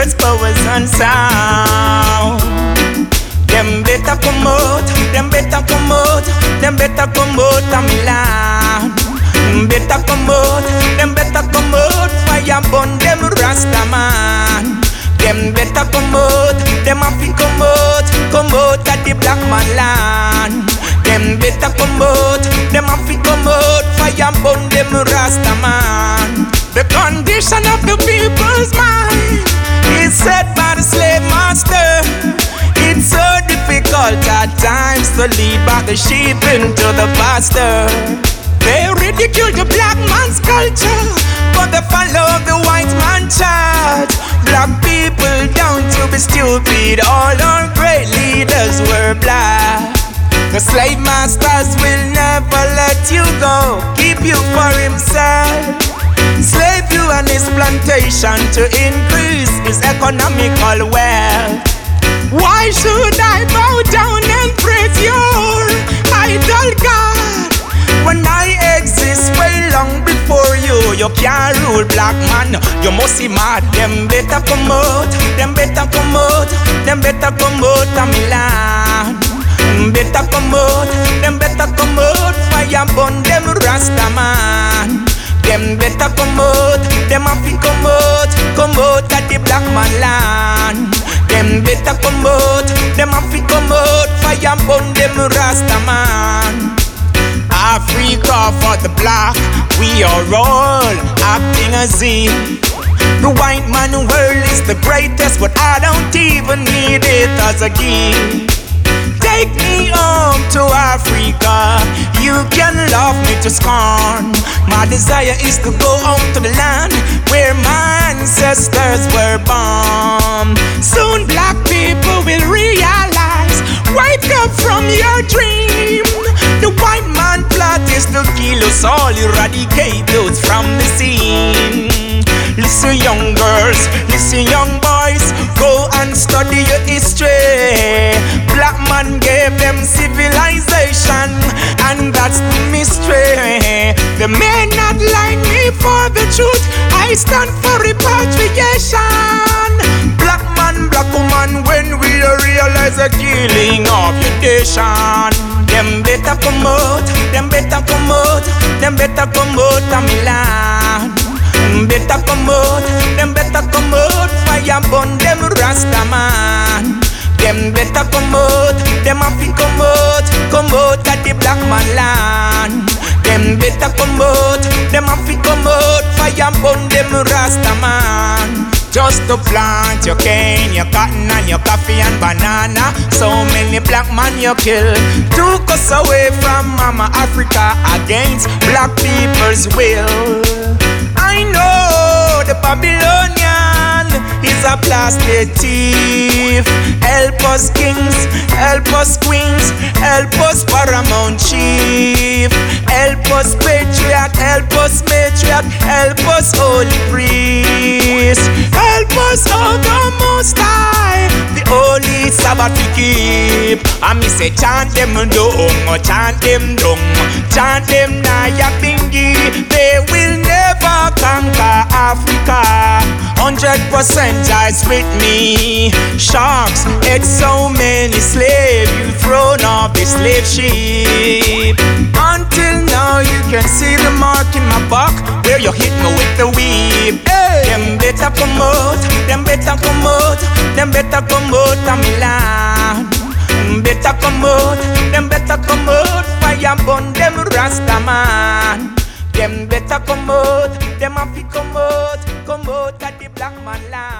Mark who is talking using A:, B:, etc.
A: words, powers and sound. Them better come out, them better come out, them better come out of me land. Better come out, them better come out, fire burn them Rasta man. Them better come out, them have to come out at the black man land. Them better come out, them have to come out, fire burn them Rasta man. The condition of the people's mind is set by the slave master. It's so difficult at times to lead back the sheep into the pasture. They ridicule the black man's culture, but they follow the white man chart. Black people down to be stupid, all our great leaders were black. The slave masters will never let you go, keep you for himself. Slave you on his plantation to increase his economical wealth. Why should I bow down and praise your idol God when I exist way long before you? You can't rule black man, you must be mad. Them better come out, them better come out, them better come out of me land. Better come out, them better come out, fire burn them Rasta man. Them better come out, them have to come out at the black man land. Them better come out, them have to come out, fire burn them Rasta man. Africa for the black, we are all acting as if the white man world is the greatest, but I don't even need it as a gift. Take me home to Africa, you can love me to scorn. My desire is to go home to the land where my ancestors were born. Soon black people will realize, wake up from your dream. The white man plot is to kill us all, eradicate those from the scene. Listen young girls, listen young boys, go and study your history. Black man gave them civilization, and that's the mystery. They may not like me for the truth, I stand for repatriation. Black man, black woman, when we realize the killing of your nation. Them better come out, them better come out, them better come out of me land. Better come out, them better come out, fire burn them Rasta man. Them better come out, them have to come out at the black man land. Them better come out, them have to come out, fire burn them Rasta man. Just to plant your cane, your cotton and your coffee and banana. So many black man you kill, took us away from Mama Africa against black people's will. I know the Babylonian is a blasted thief. Help us kings, help us queens, help us paramount chief. Help us patriarch, help us matriarch, help us holy priest. Help us, oh the Most High, the holy Sabbath we keep. And me say chant them dung, chant them dung, chant them Nyabingi. They will never conquer Africa. 100% guys with me. Sharks ate so many slaves, you thrown off the slave ship. Until now you can see the mark in my back where you hit me with the whip. Hey. Them better come out, them better come out, them better come out of me land. Better come out, them better come out, fire burn them Rasta man. Them better come out, them have to come out at the black man land.